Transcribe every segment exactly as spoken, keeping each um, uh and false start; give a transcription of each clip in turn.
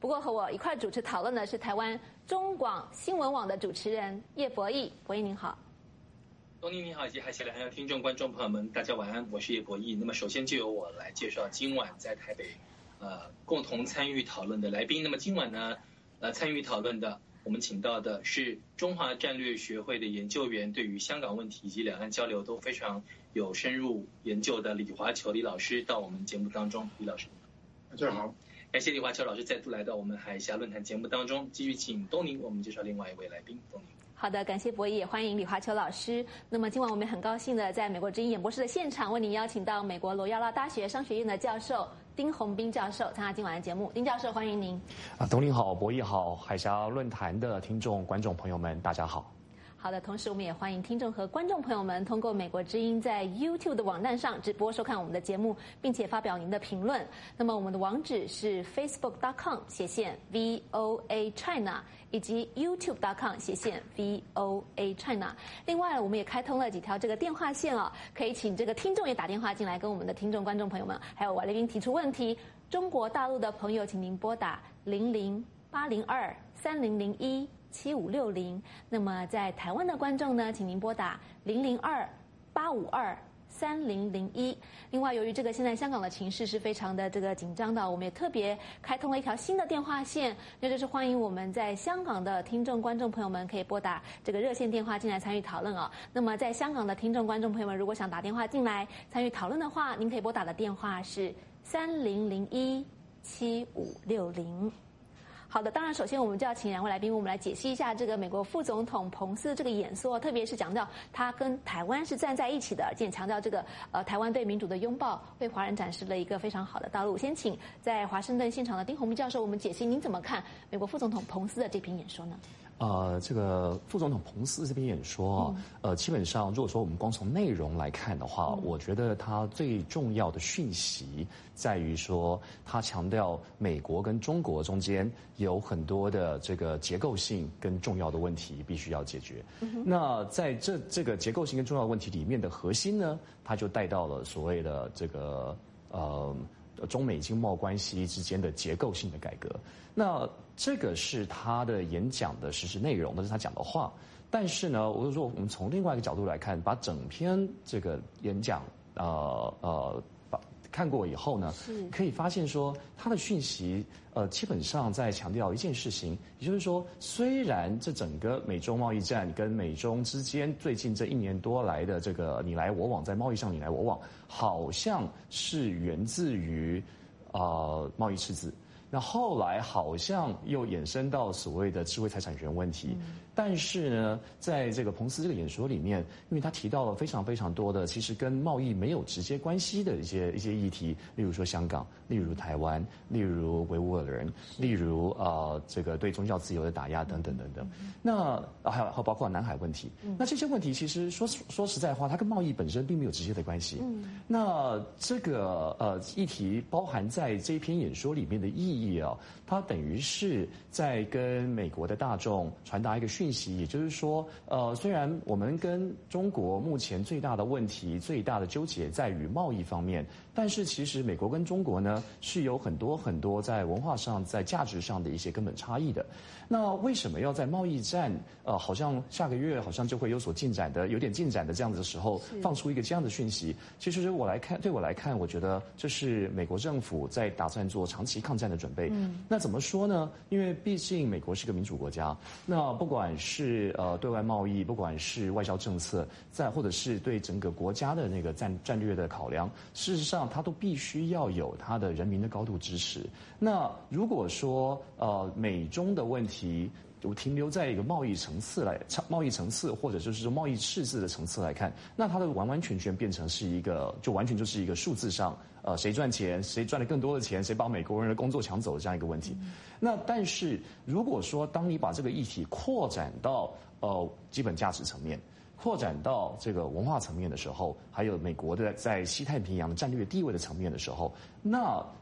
不过和我一块主持讨论的是台湾中广新闻网的主持人叶博弈，博弈您好。 东尼你好，以及海峡两岸的听众观众朋友们，大家晚安，我是叶博弈。那么首先就由我来介绍今晚在台北呃共同参与讨论的来宾。那么今晚呢，呃参与讨论的我们请到的是中华战略学会的研究员，对于香港问题以及两岸交流都非常有深入研究的李华球李老师到我们节目当中。李老师， 大家好， 感谢李华球老师再度来到我们海峡论坛节目当中。继续请东尼为我们介绍另外一位来宾。东尼。 好的，感谢博弈，也欢迎李华球老师。那么今晚我们很高兴的在美国之音演播室的现场，为您邀请到美国罗亚拉大学商学院的教授丁宏斌教授参加今晚的节目。丁教授，欢迎您。 啊，东尼好，博弈好，海峡论坛的听众观众朋友们，大家好。 好的，同时我们也欢迎听众和观众朋友们通过美国之音在 YouTube 的网站上直播收看我们的节目，并且发表您的评论。那么我们的网址是 facebook dot com 斜线 V O A China 以及 YouTube dot com 斜线 V O A China。另外我们也开通了几条这个电话线哦，可以请这个听众也打电话进来跟我们的听众观众朋友们还有我来宾提出问题。中国大陆的朋友请您拨打零零八零二三零零一七五六零，那么在台湾的观众呢，请您拨打零零二八五二三零零一。另外，由于这个现在香港的情势是非常的这个紧张的，我们也特别开通了一条新的电话线，那就是欢迎我们在香港的听众观众朋友们可以拨打这个热线电话进来参与讨论哦。那么在香港的听众观众朋友们，如果想打电话进来参与讨论的话，您可以拨打的电话是三零零一七五六零。好的，当然，首先我们就要请两位来宾，我们来解析一下这个美国副总统彭斯这个演说，特别是讲到他跟台湾是站在一起的，而且强调这个呃台湾对民主的拥抱，为华人展示了一个非常好的道路。先请在华盛顿现场的丁宏斌教授，我们解析您怎么看美国副总统彭斯的这篇演说呢？ 呃，这个副总统彭斯这篇演说，嗯、呃，基本上如果说我们光从内容来看的话，嗯、我觉得他最重要的讯息在于说，他强调美国跟中国中间有很多的这个结构性跟重要的问题必须要解决。嗯、那在这这个结构性跟重要的问题里面的核心呢，他就带到了所谓的这个呃。中美经贸关系之间的结构性的改革，那这个是他的演讲的实质内容，那是他讲的话。但是呢，我就说我们从另外一个角度来看，把整篇这个演讲，呃呃，把看过以后呢，可以发现说他的讯息，呃，基本上在强调一件事情，也就是说，虽然这整个美中贸易战跟美中之间最近这一年多来的这个你来我往，在贸易上你来我往，好像是源自于呃贸易赤字。那后来好像又衍生到所谓的智慧财产权问题，嗯、但是呢，在这个彭斯这个演说里面，因为他提到了非常非常多的其实跟贸易没有直接关系的一些一些议题，例如说香港，例如台湾，例如维吾尔人，例如呃这个对宗教自由的打压等等等等。嗯、那还有还有包括南海问题，嗯、那这些问题其实说说实在话，它跟贸易本身并没有直接的关系。嗯、那这个呃议题包含在这一篇演说里面的意义。意义啊，它等于是在跟美国的大众传达一个讯息，也就是说，呃，虽然我们跟中国目前最大的问题、最大的纠结在于贸易方面，但是其实美国跟中国呢是有很多很多在文化上、在价值上的一些根本差异的。那为什么要在贸易战呃，好像下个月好像就会有所进展的、有点进展的这样子的时候，放出一个这样的讯息？其实我来看，对我来看，我觉得这是美国政府在打算做长期抗战的准备。嗯，那怎么说呢？因为毕竟美国是个民主国家，那不管是呃对外贸易，不管是外交政策，再或者是对整个国家的那个战战略的考量，事实上它都必须要有它的人民的高度支持。那如果说呃美中的问题就停留在一个贸易层次来，贸易层次或者就是说贸易赤字的层次来看，那它的完完全全变成是一个，就完全就是一个数字上，呃，谁赚钱，谁赚了更多的钱，谁把美国人的工作抢走的这样一个问题。嗯、那但是如果说当你把这个议题扩展到呃基本价值层面，扩展到这个文化层面的时候，还有美国的在西太平洋的战略地位的层面的时候，那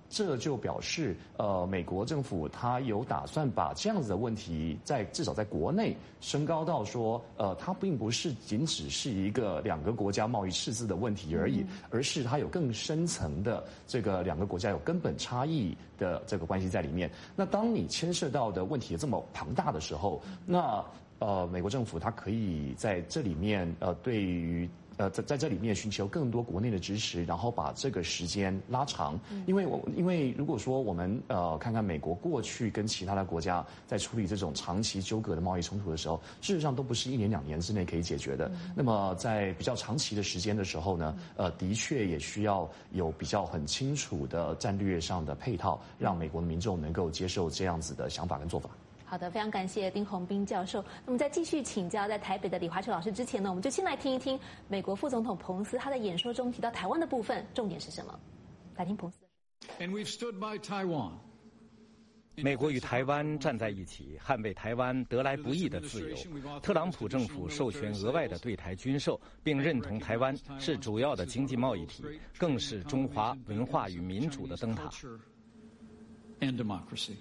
这就表示，呃，美国政府它有打算把这样子的问题在至少在国内升高到说，呃，它并不是仅只是一个两个国家贸易赤字的问题而已，嗯、而是它有更深层的这个两个国家有根本差异的这个关系在里面。那当你牵涉到的问题这么庞大的时候，那呃，美国政府它可以在这里面呃，对于。呃，在在这里面寻求更多国内的支持，然后把这个时间拉长。因为我因为如果说我们呃看看美国过去跟其他的国家在处理这种长期纠葛的贸易冲突的时候，事实上都不是一年两年之内可以解决的。嗯、那么在比较长期的时间的时候呢，呃，的确也需要有比较很清楚的战略上的配套，让美国的民众能够接受这样子的想法跟做法。 好的，非常感谢丁宏斌教授。那么在继续请教在台北的李华球老师之前呢，我们就先来听一听美国副总统彭斯他在演说中提到台湾的部分重点是什么？来听彭斯。 And we've stood by Taiwan. 美国与台湾站在一起，捍卫台湾得来不易的自由。特朗普政府授权额外的对台军售，并认同台湾是主要的经济贸易体，更是中华文化与民主的灯塔。 And democracy.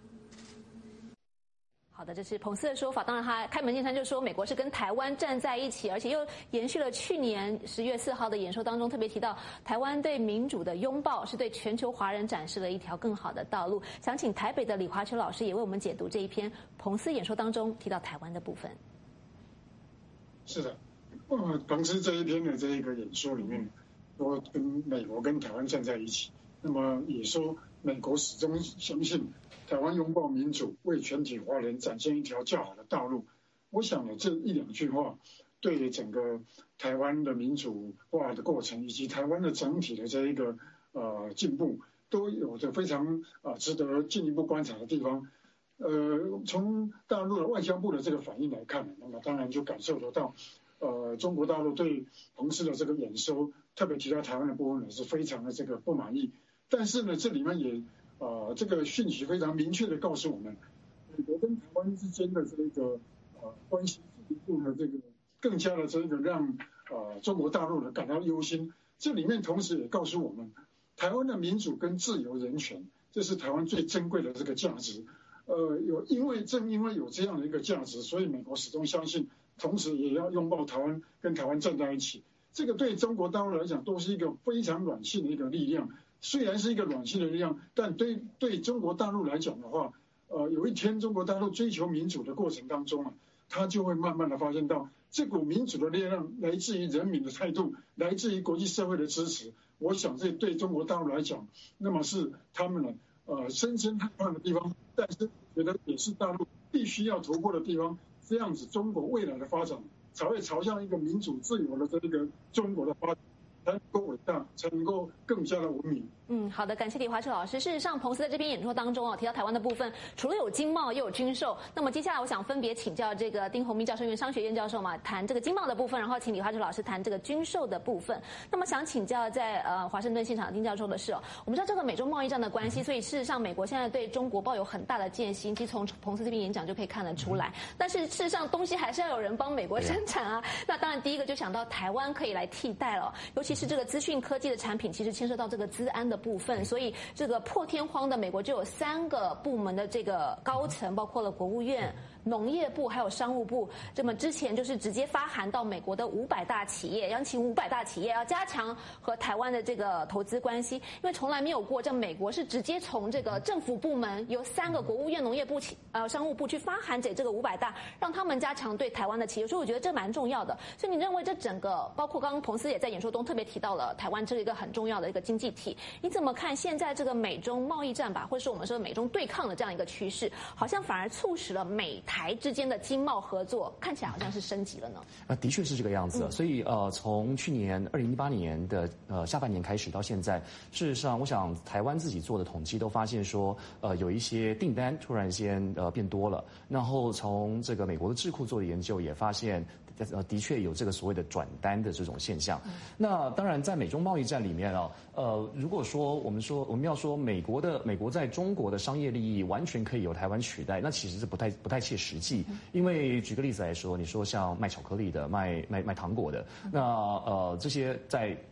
好的，这是彭斯的说法。当然，他开门见山就说美国是跟台湾站在一起，而且又延续了去年十月四号的演说当中特别提到，台湾对民主的拥抱是对全球华人展示了一条更好的道路。想请台北的李华球老师也为我们解读这一篇彭斯演说当中提到台湾的部分。 是的，呃，彭斯这一篇的这一个演说里面，说跟美国跟台湾站在一起，那么也说美国始终相信。台湾拥抱民主，为全体华人展现一条较好的道路。我想呢，这一两句话对整个台湾的民主化的过程，以及台湾的整体的这一个呃进步，都有着非常啊、呃、值得进一步观察的地方。呃，从大陆的外交部的这个反应来看，那么当然就感受得到，呃，中国大陆对彭斯的这个演说，特别提到台湾的部分呢，是非常的这个不满意。但是呢，这里面也。呃，这个讯息非常明确的告诉我们，美国跟台湾之间的这个呃关系进一步的这个更加的这个让呃中国大陆的感到忧心。这里面同时也告诉我们，台湾的民主跟自由人权，这是台湾最珍贵的这个价值。呃，有因为正因为有这样的一个价值，所以美国始终相信，同时也要拥抱台湾，跟台湾站在一起。这个对中国大陆来讲，都是一个非常软性的一个力量。虽然是一个软性的力量，但对对中国大陆来讲的话，呃，有一天中国大陆追求民主的过程当中啊，他就会慢慢的发现到，这股民主的力量来自于人民的态度，来自于国际社会的支持。我想这对中国大陆来讲，那么是他们呢呃深深害怕的地方，但是觉得也是大陆必须要突破的地方。这样子，中国未来的发展才会朝向一个民主自由的这个中国的发展。才能够伟大，才能够更加的文明。 嗯，好的，感谢李华球老师。事实上，彭斯在这篇演说当中哦，提到台湾的部分，除了有经贸，也有军售。那么接下来，我想分别请教这个丁宏斌教授，因为商学院教授嘛，谈这个经贸的部分，然后请李华球老师谈这个军售的部分。那么想请教在呃华盛顿现场的丁教授的是哦，我们知道这个美中贸易战的关系，所以事实上美国现在对中国抱有很大的戒心，其实从彭斯这篇演讲就可以看得出来。但是事实上，东西还是要有人帮美国生产啊。那当然，第一个就想到台湾可以来替代了，尤其是这个资讯科技的产品，其实牵涉到这个资安的部分，所以这个破天荒的美国就有三个部门的这个高层，包括了国务院、农业部还有商务部，这么之前就是直接发函到美国的五百大企业，邀请五百大企业要加强和台湾的这个投资关系，因为从来没有过，这美国是直接从这个政府部门由三个国务院、农业部、呃商务部去发函给这个五百大，让他们加强对台湾的企业，所以我觉得这蛮重要的。所以你认为这整个，包括刚刚彭斯也在演说中特别提到了台湾这是一个很重要的一个经济体，你怎么看现在这个美中贸易战吧，或者是我们说美中对抗的这样一个趋势，好像反而促使了美台之间的经贸合作看起来好像是升级了呢？ 啊，的确是这个样子。嗯、所以呃，从去年二零一八年的呃下半年开始到现在，事实上，我想台湾自己做的统计都发现说，呃，有一些订单突然间呃变多了。然后从这个美国的智库做的研究也发现，呃，的确有这个所谓的转单的这种现象。嗯、那当然，在美中贸易战里面啊，呃，如果说我们说我们要说美国的美国在中国的商业利益完全可以由台湾取代，那其实是不太不太切实际。嗯、因为举个例子来说，你说像卖巧克力的、卖卖卖糖果的，那呃这些在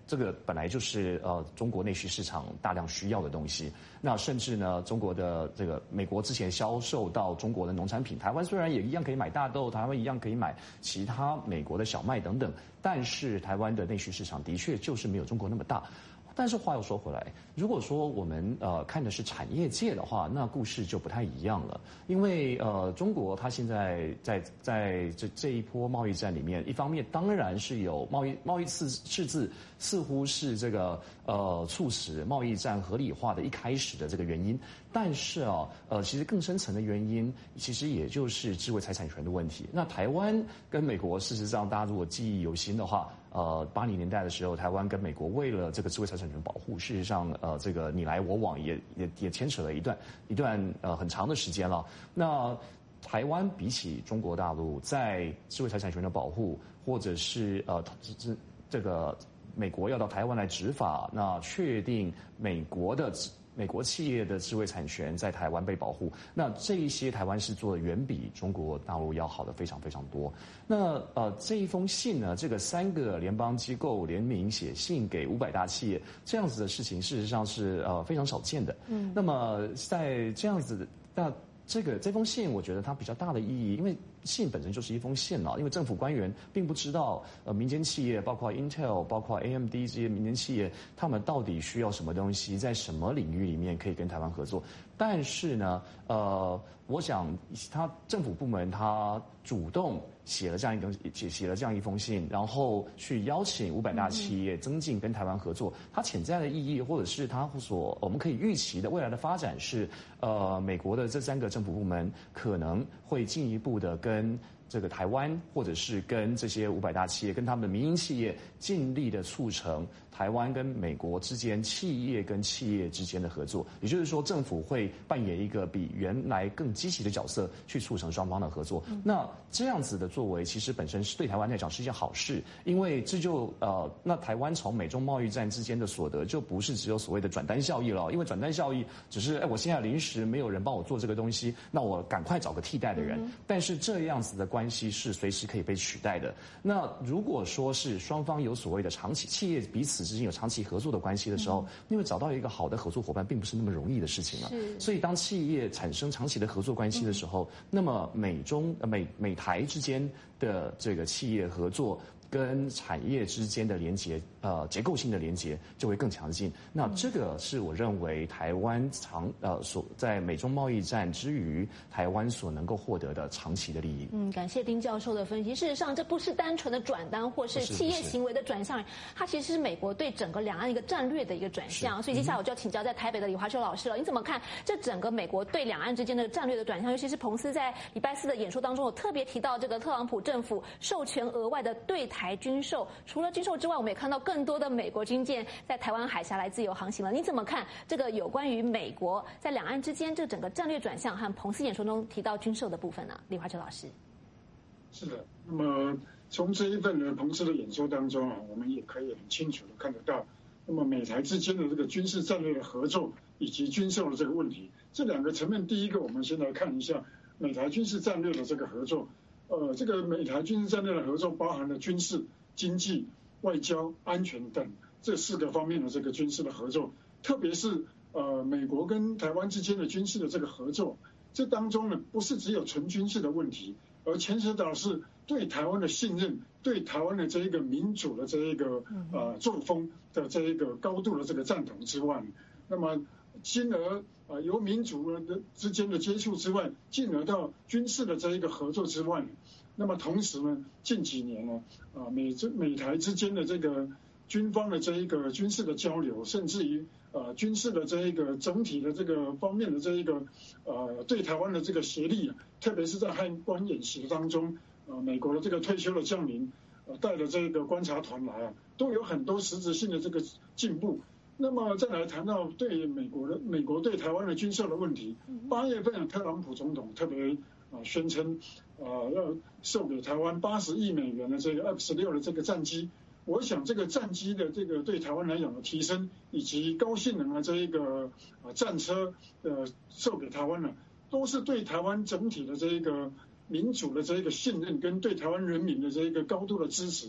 这个本来就是呃中国内需市场大量需要的东西。那甚至呢，中国的这个美国之前销售到中国的农产品，台湾虽然也一样可以买大豆，台湾一样可以买其他美国的小麦等等，但是台湾的内需市场的确就是没有中国那么大。但是话又说回来，如果说我们呃看的是产业界的话，那故事就不太一样了。因为呃中国它现在在在这这一波贸易战里面，一方面当然是有贸易贸易赤赤字，似乎是这个呃促使贸易战合理化的一开始的这个原因。但是啊呃其实更深层的原因，其实也就是智慧财产权的问题。那台湾跟美国，事实上大家如果记忆犹新的话，呃八零年代的时候，台湾跟美国为了这个智慧财产权保护，事实上呃这个你来我往也也也牵扯了一段一段呃很长的时间了。那台湾比起中国大陆在智慧财产权的保护，或者是呃这这个美国要到台湾来执法，那确定美国的美国企业的智慧产权在台湾被保护，那这一些台湾是做的远比中国大陆要好的非常非常多。那呃这一封信呢，这个三个联邦机构联名写信给五百大企业，这样子的事情事实上是呃非常少见的。嗯，那么在这样子的那。这个这封信，我觉得它比较大的意义，因为信本身就是一封信了。因为政府官员并不知道，呃，民间企业，包括 Intel、包括 A M D 这些民间企业，他们到底需要什么东西，在什么领域里面可以跟台湾合作。但是呢，呃，我想他政府部门他主动写了这样一封写写了这样一封信，然后去邀请五百大企业增进跟台湾合作，它潜在的意义，或者是它所我们可以预期的未来的发展是，呃，美国的这三个政府部门可能会进一步的跟这个台湾，或者是跟这些五百大企业，跟他们的民营企业，尽力的促成台湾跟美国之间企业跟企业之间的合作。也就是说，政府会扮演一个比原来更积极的角色，去促成双方的合作。嗯、那这样子的作为，其实本身是对台湾来讲是一件好事，因为这就呃，那台湾从美中贸易战之间的所得，就不是只有所谓的转单效益了。因为转单效益只是，哎，我现在临时没有人帮我做这个东西，那我赶快找个替代的人。嗯、但是这样子的关系是随时可以被取代的。那如果说是双方有所谓的长期企业彼此之间有长期合作的关系的时候，嗯、因为找到一个好的合作伙伴并不是那么容易的事情了。所以当企业产生长期的合作关系的时候，嗯、那么美中呃美美台之间的这个企业合作跟产业之间的连结，呃，结构性的连结就会更强劲。那这个是我认为台湾长呃所在美中贸易战之余，台湾所能够获得的长期的利益。 嗯，感谢丁教授的分析。事实上，这不是单纯的转单或是企业行为的转向，它其实是美国对整个两岸一个战略的一个转向。所以接下来我就要请教在台北的李华修老师了，你怎么看这整个美国对两岸之间的战略的转向？尤其是彭斯在礼拜四的演说当中，有特别提到这个特朗普政府授权额外的对台军售，除了军售之外，我们也看到更多的美国军舰在台湾海峡来自由航行了。你怎么看这个有关于美国在两岸之间这整个战略转向和彭斯演说中提到军售的部分呢？李华哲老师。 是的，那么从这一份呢彭斯的演说当中啊，我们也可以很清楚的看得到，那么美台之间的这个军事战略的合作以及军售的这个问题，这两个层面，第一个我们先来看一下美台军事战略的这个合作。呃，这个美台军事战略的合作包含了军事、经济、外交、安全等这四个方面的这个军事的合作，特别是呃美国跟台湾之间的军事的这个合作，这当中呢不是只有纯军事的问题，而牵涉到是对台湾的信任，对台湾的这一个民主的这一个呃作风的这一个高度的这个赞同之外，那么进而啊、呃、由民主的之间的接触之外，进而到军事的这一个合作之外，那么同时呢，近几年呢啊、呃、美美台之间的这个军方的这一个军事的交流，甚至于呃军事的这一个整体的这个方面的这一个呃对台湾的这个协力，特别是在汉光演习当中，呃美国的这个退休的将领呃带着这个观察团来啊，都有很多实质性的这个进步。那么再来谈到对美国的美国对台湾的军售的问题，八月份特朗普总统特别啊宣称啊要售给台湾八十亿美元的这个 F 十六的这个战机。我想这个战机的这个对台湾来讲的提升，以及高性能的这一个啊战车呃售给台湾呢，都是对台湾整体的这一个民主的这一个信任，跟对台湾人民的这一个高度的支持。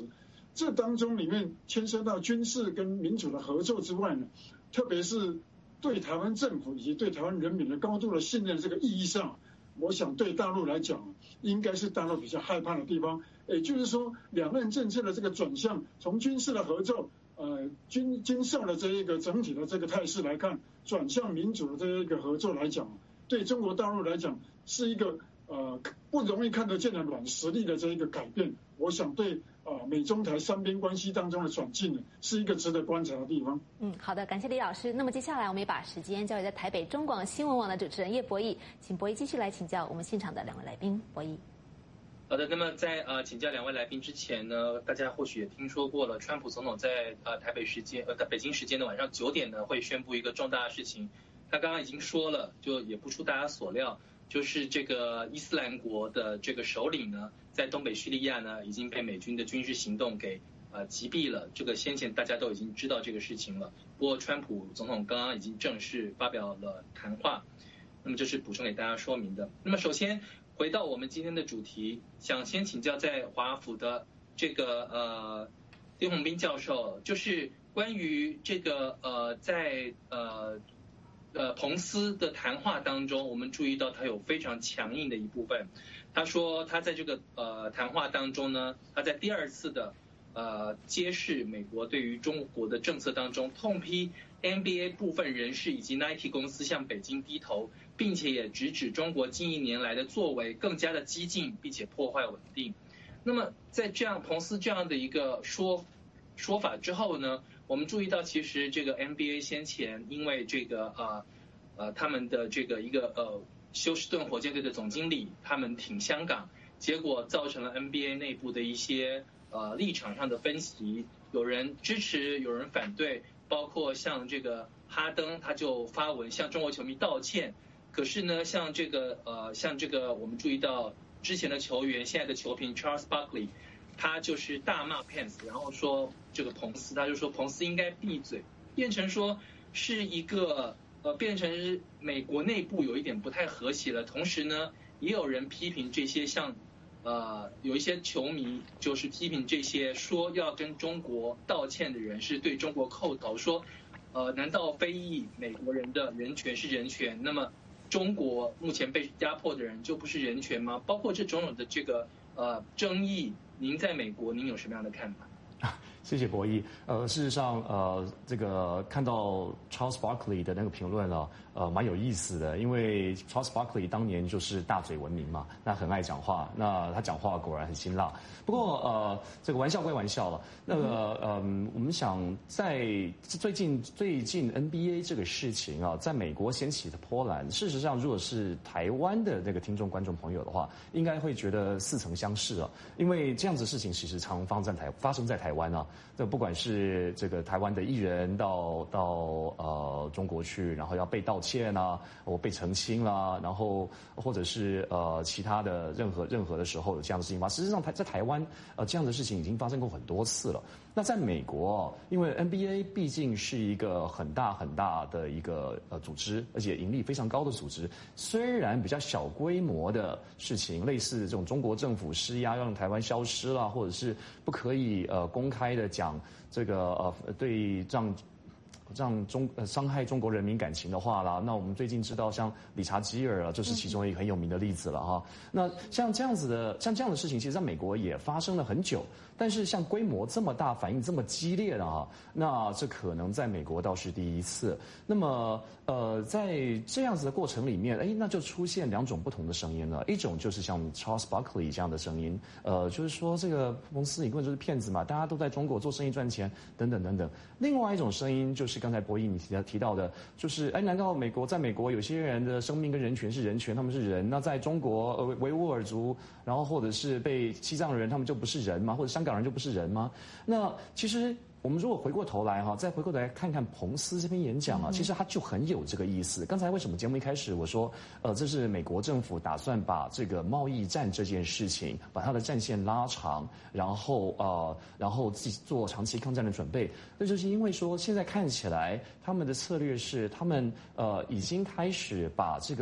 这当中里面牵涉到军事跟民主的合作之外呢，特别是对台湾政府以及对台湾人民的高度的信任这个意义上，我想对大陆来讲，应该是大陆比较害怕的地方。也就是说，两岸政策的这个转向，从军事的合作，呃，军军售的这一个整体的这个态势来看，转向民主的这一个合作来讲，对中国大陆来讲是一个呃不容易看得见的软实力的这一个改变。我想对呃美中台三边关系当中的转进呢，是一个值得观察的地方。 嗯，好的，感谢李老师。那么接下来我们也把时间交给在台北中广新闻网的主持人叶博弈，请博弈继续来请教我们现场的两位来宾。博弈。 好的，那么在呃请教两位来宾之前呢，大家或许也听说过了，川普总统在呃台北时间呃北京时间的晚上九点呢会宣布一个重大的事情。他刚刚已经说了，就也不出大家所料，就是这个伊斯兰国的这个首领呢，在东北叙利亚呢已经被美军的军事行动给呃击毙了。这个先前大家都已经知道这个事情了，不过川普总统刚刚已经正式发表了谈话，那么这是补充给大家说明的。那么首先回到我们今天的主题，想先请教在华府的这个呃丁宏斌教授，就是关于这个呃在呃呃彭斯的谈话当中，我们注意到他有非常强硬的一部分。他说他在这个呃谈话当中呢，他在第二次的呃揭示美国对于中国的政策当中，痛批 N B A 部分人士以及 Nike 公司向北京低头，并且也直指中国近一年来的作为更加的激进，并且破坏稳定。那么在这样彭斯这样的一个说说法之后呢，我们注意到其实这个 N B A 先前因为这个呃呃他们的这个一个呃休斯顿火箭队的总经理他们挺香港，结果造成了 N B A 内部的一些呃立场上的分歧，有人支持，有人反对，包括像这个哈登他就发文向中国球迷道歉。可是呢，像这个呃像这个我们注意到之前的球员，现在的球评 Charles Barkley， 他就是大骂 Pence， 然后说这个彭斯，他就说彭斯应该闭嘴，变成说是一个呃变成美国内部有一点不太和谐了。同时呢，也有人批评这些像呃有一些球迷就是批评这些说要跟中国道歉的人是对中国叩头，说呃难道非议美国人的人权是人权？那么中国目前被压迫的人就不是人权吗？包括这种种的这个呃争议，您在美国您有什么样的看法？ 谢谢博弈。呃，事实上，呃，这个看到 Charles Barkley 的那个评论啊，呃，蛮有意思的。因为 Charles Barkley 当年就是大嘴闻名嘛，那很爱讲话，那他讲话果然很辛辣。不过，呃，这个玩笑归玩笑了。那个，嗯，我们想在最近最近 N B A 这个事情啊，在美国掀起的波澜，事实上，如果是台湾的那个听众观众朋友的话，应该会觉得似曾相识啊，因为这样子的事情其实常发生在台发生在台湾啊。这不管是这个台湾的艺人到到呃中国去，然后要被道歉啊，我被澄清啦，然后或者是呃其他的任何任何的时候有这样的事情发生。事实上，台在台湾呃这样的事情已经发生过很多次了。那在美国，因为 N B A 毕竟是一个很大很大的一个呃组织，而且盈利非常高的组织。虽然比较小规模的事情，类似这种中国政府施压让台湾消失啦，或者是不可以呃公开的讲这个呃对让。让中呃伤害中国人民感情的话啦，那我们最近知道像理查基尔啊，就是其中一个很有名的例子了哈。那像这样子的像这样的事情，其实在美国也发生了很久，但是像规模这么大、反应这么激烈的啊，那这可能在美国倒是第一次。那么呃，在这样子的过程里面，哎，那就出现两种不同的声音了。一种就是像 Charles Barkley 这样的声音，呃，就是说这个公司你根本就是骗子嘛，大家都在中国做生意赚钱，等等等等。另外一种声音就是刚才博弈你提提到的，就是哎，难道美国在美国有些人的生命跟人权是人权，他们是人？那在中国呃维吾尔族，然后或者是被西藏人，他们就不是人吗？或者香港人就不是人吗？那其实。我们如果回过头来哈，再回过头来看看彭斯这篇演讲啊，其实他就很有这个意思。刚才为什么节目一开始我说，呃，这是美国政府打算把这个贸易战这件事情，把它的战线拉长，然后呃，然后自己做长期抗战的准备。那就是因为说，现在看起来他们的策略是，他们呃已经开始把这个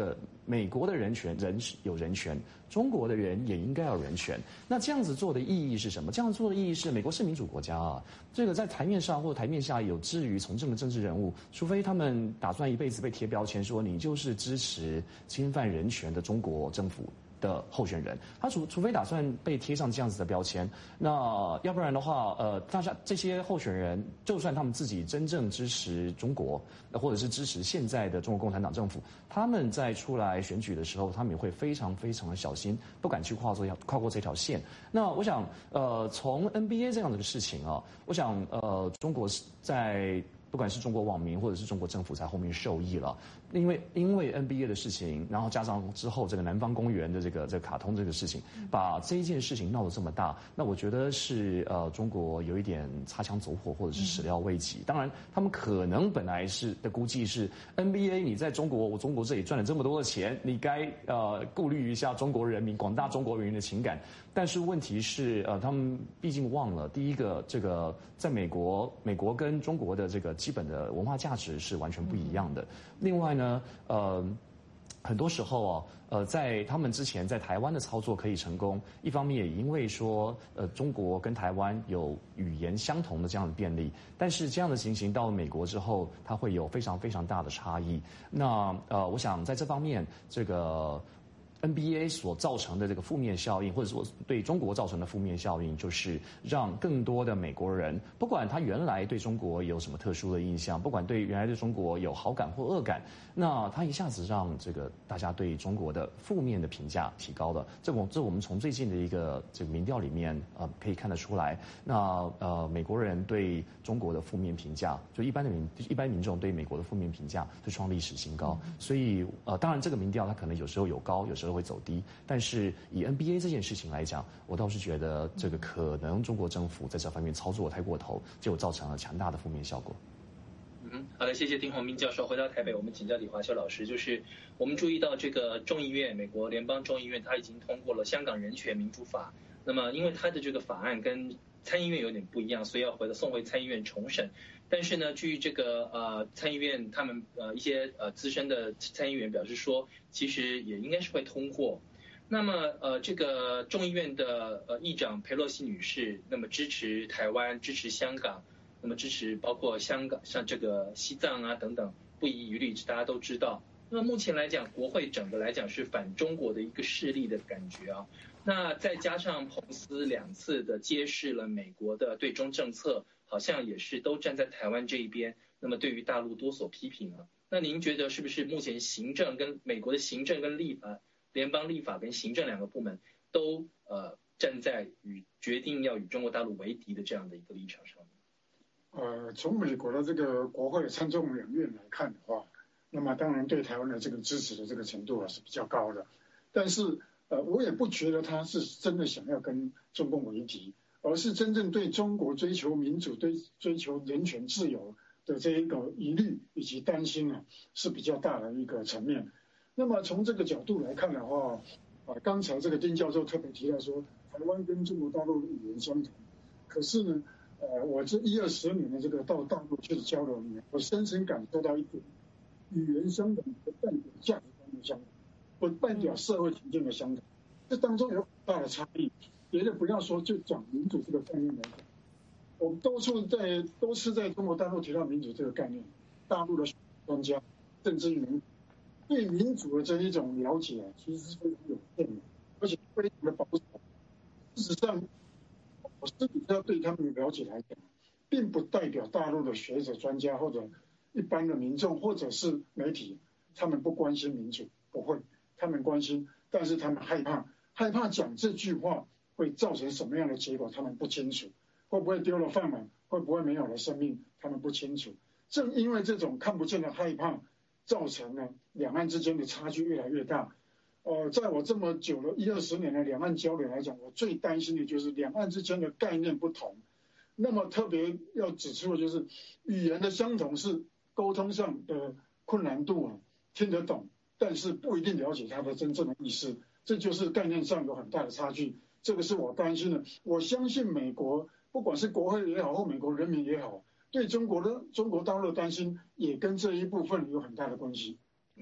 美国的人权人有人权，中国的人也应该有人权。那这样子做的意义是什么？这样做的意义是，美国是民主国家啊，这个在台面上或台面下有志于从政的政治人物，除非他们打算一辈子被贴标签，说你就是支持侵犯人权的中国政府的候选人，他除除非打算被贴上这样子的标签，那要不然的话，呃，大家这些候选人，就算他们自己真正支持中国，或者是支持现在的中国共产党政府，他们在出来选举的时候，他们也会非常非常的小心，不敢去跨过跨过这条线。那我想，呃，从 N B A 这样的事情啊，我想，呃，中国在不管是中国网民或者是中国政府在后面受益了，因为因为 N B A 的事情，然后加上之后这个南方公园的这个这个卡通这个事情，把这一件事情闹得这么大，那我觉得是呃中国有一点擦枪走火或者是始料未及。当然，他们可能本来是的估计是 N B A 你在中国我中国这里赚了这么多的钱，你该呃顾虑一下中国人民广大中国人民的情感。但是问题是，呃，他们毕竟忘了，第一个，这个在美国，美国跟中国的这个基本的文化价值是完全不一样的。另外呢，呃，很多时候哦，呃，在他们之前在台湾的操作可以成功，一方面也因为说，呃，中国跟台湾有语言相同的这样的便利，但是这样的情形到了美国之后，它会有非常非常大的差异。那呃，我想在这方面，这个N B A 所造成的这个负面效应，或者说对中国造成的负面效应，就是让更多的美国人，不管他原来对中国有什么特殊的印象，不管对原来对中国有好感或恶感，那他一下子让这个大家对中国的负面的评价提高了。这我这我们从最近的一个这个民调里面呃可以看得出来。那呃美国人对中国的负面评价，就一般的民一般民众对美国的负面评价是创历史新高。所以呃当然这个民调它可能有时候有高，有时候会走低，但是以 N B A 这件事情来讲，我倒是觉得这个可能中国政府在这方面操作太过头，就造成了强大的负面效果。 嗯，好的，谢谢丁宏明教授。回到台北，我们请教李华修老师，就是我们注意到这个众议院，美国联邦众议院，它已经通过了香港人权民主法。那么，因为它的这个法案跟参议院有点不一样，所以要回送回参议院重审。但是呢，据这个呃参议院他们呃一些呃资深的参议员表示说，其实也应该是会通过。那么呃这个众议院的呃议长裴洛西女士，那么支持台湾，支持香港，那么支持包括香港像这个西藏啊等等，不遗余力，大家都知道。那么目前来讲，国会整个来讲是反中国的一个势力的感觉啊。那再加上彭斯两次的揭示了美国的对中政策，好像也是都站在台湾这一边，那么对于大陆多所批评啊。那您觉得是不是目前行政跟美国的行政跟立法、联邦立法跟行政两个部门都呃站在与决定要与中国大陆为敌的这样的一个立场上面？ 呃，从美国的这个国会参众两院来看的话，那么当然对台湾的这个支持的这个程度啊是比较高的，但是呃我也不觉得他是真的想要跟中共为敌，而是真正对中国追求民主、对追求人权自由的这一个疑虑以及担心啊是比较大的一个层面。那么从这个角度来看的话，啊，刚才这个丁教授特别提到说，台湾跟中国大陆语言相同，可是呢，呃，我这一二十年的这个到大陆去的交流里面，我深深感受到一点，语言相同不代表价值观的相同，不代表社会条件的相同，这当中有很大的差异。别的不要说，就讲民主这个概念来讲，我们多处在都是在中国大陆提到民主这个概念，大陆的专家甚至于对民主的这一种了解，其实是非常有限的，而且非常的保守。事实上，我私底下对他们的了解来讲，并不代表大陆的学者、专家或者一般的民众或者是媒体，他们不关心民主，不会，他们关心，但是他们害怕，害怕讲这句话会造成什么样的结果，他们不清楚，会不会丢了饭碗，会不会没有了生命，他们不清楚。正因为这种看不见的害怕，造成了两岸之间的差距越来越大。呃，在我这么久了一二十年的两岸交流来讲，我最担心的就是两岸之间的概念不同。那么特别要指出的就是，语言的相同是沟通上的困难度啊，听得懂，但是不一定了解它的真正的意思，这就是概念上有很大的差距。这个是我担心的。我相信美国不管是国会也好，或美国人民也好，对中国的中国大陆的担心也跟这一部分有很大的关系。 嗯，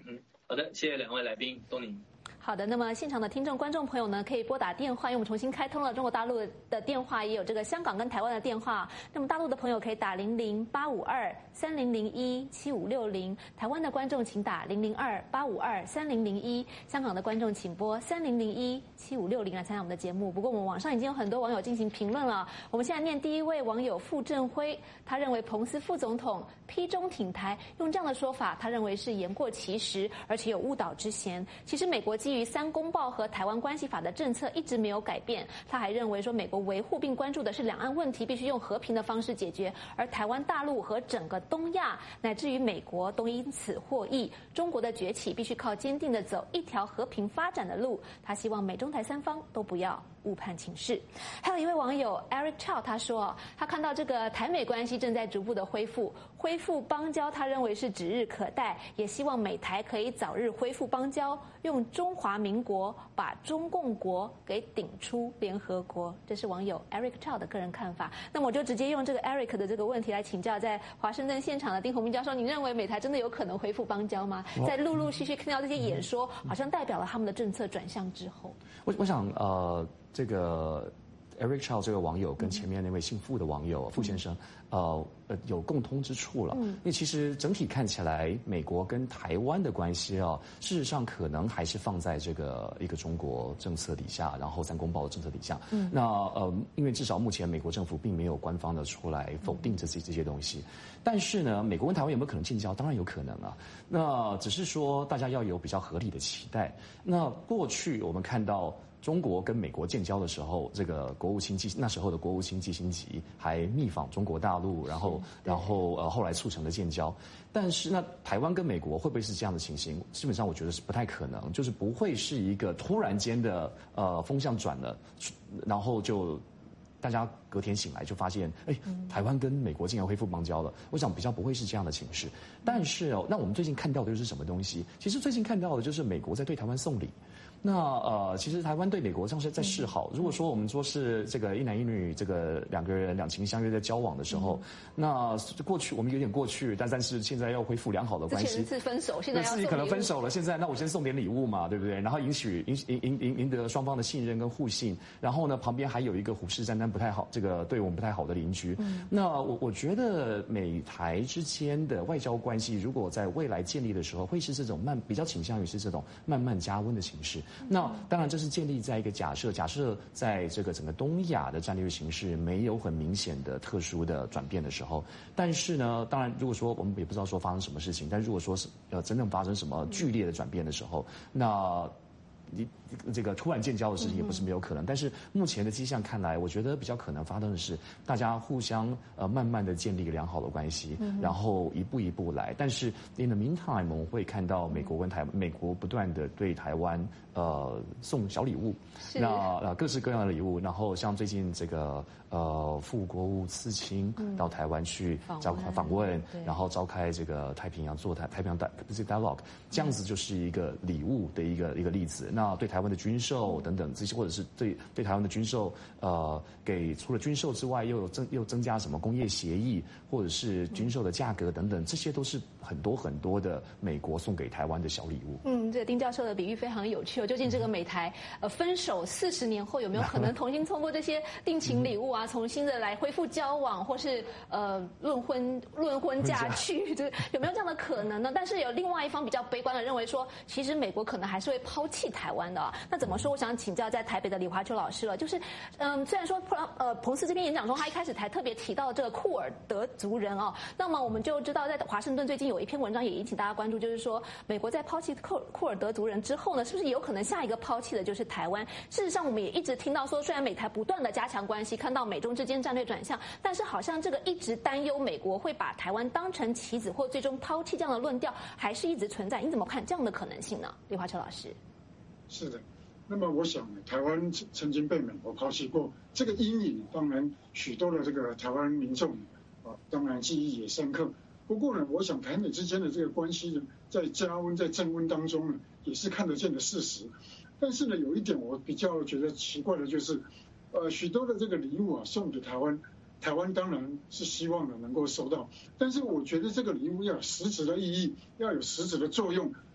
好的，谢谢两位来宾，东宁。 好的，那么现场的听众观众朋友呢，可以拨打电话，因为我们重新开通了中国大陆的电话，也有这个香港跟台湾的电话。那么大陆的朋友可以打零零八五二三零零一七五六零，台湾的观众请打零零二八五二三零零一，香港的观众请拨三零零一七五六零来参加我们的节目。不过我们网上已经有很多网友进行评论了，我们现在念第一位网友傅振辉，他认为彭斯副总统批中挺台，用这样的说法，他认为是言过其实，而且有误导之嫌。其实美国基于三公报和台湾关系法的政策一直没有改变。他还认为说，美国维护并关注的是两岸问题必须用和平的方式解决，而台湾大陆和整个东亚乃至于美国都因此获益。中国的崛起必须靠坚定的走一条和平发展的路。他希望美中台三方都不要误判情势。还有一位网友 Eric Chow， 他说他看到这个台美关系正在逐步的恢复，恢复邦交，他认为是指日可待，也希望美台可以早日恢复邦交，用中华民国把中共国给顶出联合国。这是网友 Eric Chow 的个人看法。那么我就直接用这个 Eric 的这个问题来请教在华盛顿现场的丁宏明教授，你认为美台真的有可能恢复邦交吗？在陆陆续续看到这些演说，好像代表了他们的政策转向之后， 我我想呃。这个 Eric Chow 这个网友跟前面那位姓傅的网友傅先生，呃呃有共通之处了。嗯，因为其实整体看起来，美国跟台湾的关系啊，事实上可能还是放在这个一个中国政策底下，然后三公报的政策底下。嗯，那呃，因为至少目前美国政府并没有官方的出来否定这些这些东西。但是呢，美国跟台湾有没有可能建交？当然有可能啊。那只是说大家要有比较合理的期待。那过去我们看到中国跟美国建交的时候，这个国务卿季那时候的国务卿季辛吉还密访中国大陆，然后然后呃后来促成了建交。但是那台湾跟美国会不会是这样的情形？基本上我觉得是不太可能，就是不会是一个突然间的呃风向转了，然后就大家隔天醒来就发现，哎，台湾跟美国竟然恢复邦交了。我想比较不会是这样的情势。但是哦，那我们最近看到的又是什么东西？其实最近看到的就是美国在对台湾送礼。那呃，其实台湾对美国像是在示好。如果说我们说是这个一男一女这个两个人两情相悦在交往的时候，嗯、那过去我们有点过去，但但是现在要恢复良好的关系。 之前是分手，现在要送礼物。 可能分手了，现在那我先送点礼物嘛，对不对？然后赢取赢赢赢赢赢得双方的信任跟互信。然后呢，旁边还有一个虎视眈眈不太好，这个对我们不太好的邻居。嗯、那我我觉得美台之间的外交关系，如果在未来建立的时候，会是这种慢比较倾向于是这种慢慢加温的形式。那当然，这是建立在一个假设，假设在这个整个东亚的战略形势没有很明显的特殊的转变的时候，但是呢，当然，如果说我们也不知道说发生什么事情，但如果说是呃真正发生什么剧烈的转变的时候，那你这个突然建交的事情也不是没有可能，但是目前的迹象看来，我觉得比较可能发生的是大家互相呃慢慢的建立良好的关系，嗯、然后一步一步来。但是 in the meantime， 我们会看到美国跟台美国不断的对台湾呃送小礼物，那呃各式各样的礼物，然后像最近这个呃副国务次卿到台湾去召开访问，然后召开这个太平洋座谈太平洋 dialogue， 这样子就是一个礼物的一个一个例子。那对台湾的军售等等这些，或者是对对台湾的军售，呃，给除了军售之外，又有增又增加什么工业协议，或者是军售的价格等等，这些都是很多很多的美国送给台湾的小礼物。嗯， 这个丁教授的比喻非常有趣哦。究竟这个美台呃分手四十年后，有没有可能重新通过这些定情礼物啊，重新的来恢复交往，或是呃论婚论婚嫁娶，这有没有这样的可能呢？但是有另外一方比较悲观的认为说，其实美国可能还是会抛弃台湾的、啊。那怎么说？我想请教在台北的李华秋老师了。就是，嗯，虽然说呃彭斯这篇演讲中，他一开始才特别提到这个库尔德族人哦，那么我们就知道，在华盛顿最近有一篇文章也引起大家关注，就是说美国在抛弃库库尔德族人之后呢，是不是有可能下一个抛弃的就是台湾？事实上，我们也一直听到说，虽然美台不断的加强关系，看到美中之间战略转向，但是好像这个一直担忧美国会把台湾当成棋子或最终抛弃这样的论调，还是一直存在。你怎么看这样的可能性呢？李华秋老师。 是的，那么我想台湾曾经被美国抛弃过，这个阴影当然许多的这个台湾民众啊，当然记忆也深刻。不过呢，我想台美之间的这个关系呢，在加温在增温当中呢，也是看得见的事实。但是呢，有一点我比较觉得奇怪的就是，呃，许多的这个礼物啊送给台湾，台湾当然是希望呢能够收到，但是我觉得这个礼物要有实质的意义，要有实质的作用。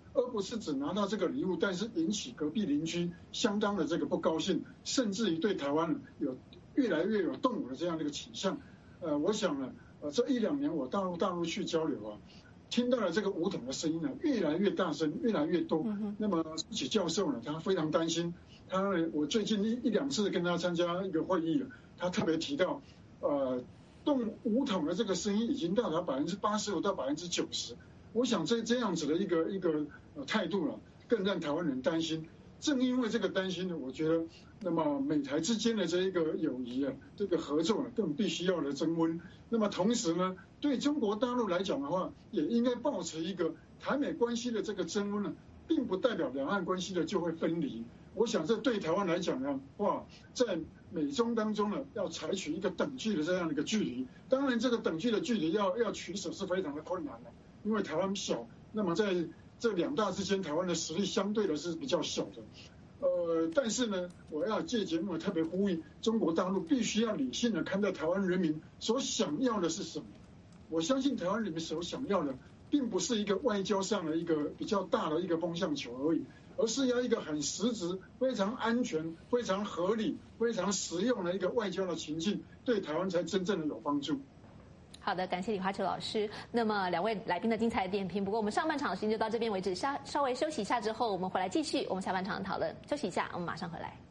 而不是只拿到这个礼物，但是引起隔壁邻居相当的这个不高兴，甚至于对台湾有越来越有动武的这样的一个倾向。呃，我想呢，呃，这一两年我大陆大陆去交流啊，听到了这个武统的声音呢，越来越大声，越来越多。嗯、那么苏启教授呢，他非常担心，他呢，我最近一一两次跟他参加一个会议了，他特别提到，呃，动武统的这个声音已经到达百分之八十五到百分之九十。我想这这样子的一个一个呃态度了，更让台湾人担心。正因为这个担心呢，我觉得，那么美台之间的这一个友谊啊，这个合作呢，更必须要的增温。那么同时呢，对中国大陆来讲的话，也应该保持一个台美关系的这个增温呢，并不代表两岸关系的就会分离。我想这对台湾来讲呢，哇，在美中当中呢，要采取一个等距的这样的一个距离。当然，这个等距的距离要要取舍是非常的困难的。因为台湾小，那么在这两大之间，台湾的实力相对的是比较小的，呃，但是呢，我要借节目特别呼吁中国大陆必须要理性的看待台湾人民所想要的是什么。我相信台湾人民所想要的，并不是一个外交上的一个比较大的一个风向球而已，而是要一个很实质、非常安全、非常合理、非常实用的一个外交的情境，对台湾才真正的有帮助。 好的，感谢李华球老师。那么两位来宾的精彩点评，不过我们上半场的时间就到这边为止，稍稍微休息一下之后，我们回来继续我们下半场的讨论。休息一下，我们马上回来。